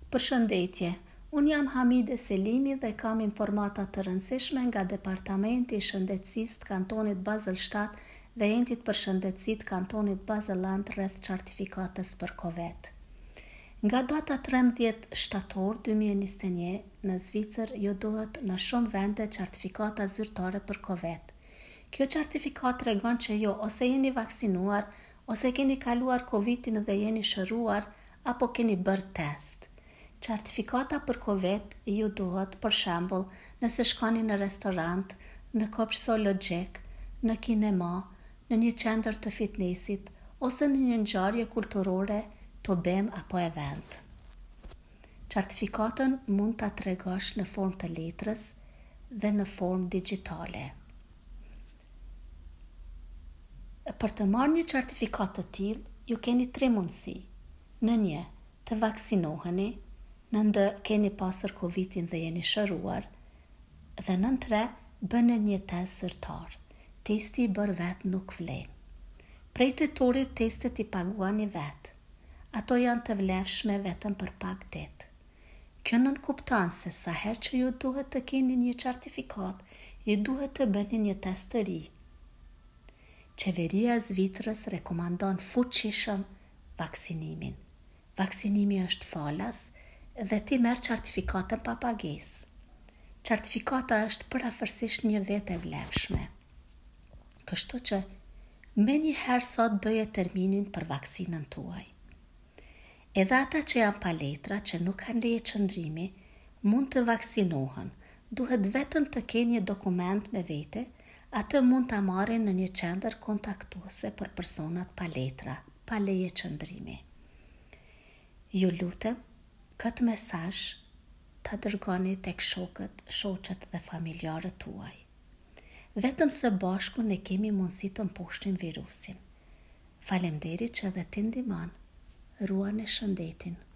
Përshëndetje, unë jam Hamide Selimi dhe kam informata të rëndësishme nga Departamenti i Shëndetësisë të Kantonit Bazëlshtat dhe Entit për Shëndetësi të Kantonit Bazëlland rreth çartifikatës për Covid. Nga data 13 shtator 2021, në Zvicër ju dohet në shumë vende çartifikata zyrtare për Covid. Kjo çartifikat tregon që ju ose jeni vaksinuar, ose keni kaluar Covidin dhe jeni shëruar, apo keni bërë test. Certifikata për Covid ju duhet, për shembull, nëse shkoni në restorant, në kopsh zoologjik, në kinema, në një qendër të fitnessit ose në një ngjarje kulturore, tobim apo event. Certifikatën mund ta tregosh në formë të letrës dhe në formë digjitale. Për të marrë një certifikat të tillë, ju keni 3 mundësi. Në 1, të vaksinoheni, në 2, keni pasur Covidin dhe jeni shëruar, dhe në 3, bëni një test zyrtar. Testi i bërë vetë nuk vlen. Prej tetorit testet i paguani vetë. Ato janë të vlefshme vetëm për pak ditë. Kjo nënkupton se sa herë që ju duhet të keni një certifikat, ju duhet të bëni një test të ri. Qeveria e Zvicrës rekomandon fuqishëm vaksinimin. Vaksinimi është falas dhe ti merr certifikatën pa pagesë. Certifikata është përafërsisht një vetë e vlefshme. Kështu që menjëherë sot bëje terminin për vaksinën tuaj. Edhe ata që janë pa letra, që nuk kanë leje qëndrimi, mund të vaksinohen. Duhet vetëm të kenë një dokument me vete, atë mund ta marrin në një qendër kontaktuese për personat pa letra, pa leje qëndrimi. Ju lutem, këtë mesazh ta dërgoni tek shokët, shoqet dhe familjarët tuaj. Vetëm së bashku ne kemi mundësi të mposhtim virusin. Faleminderit që edhe ti ndihmon. Ruani shëndetin.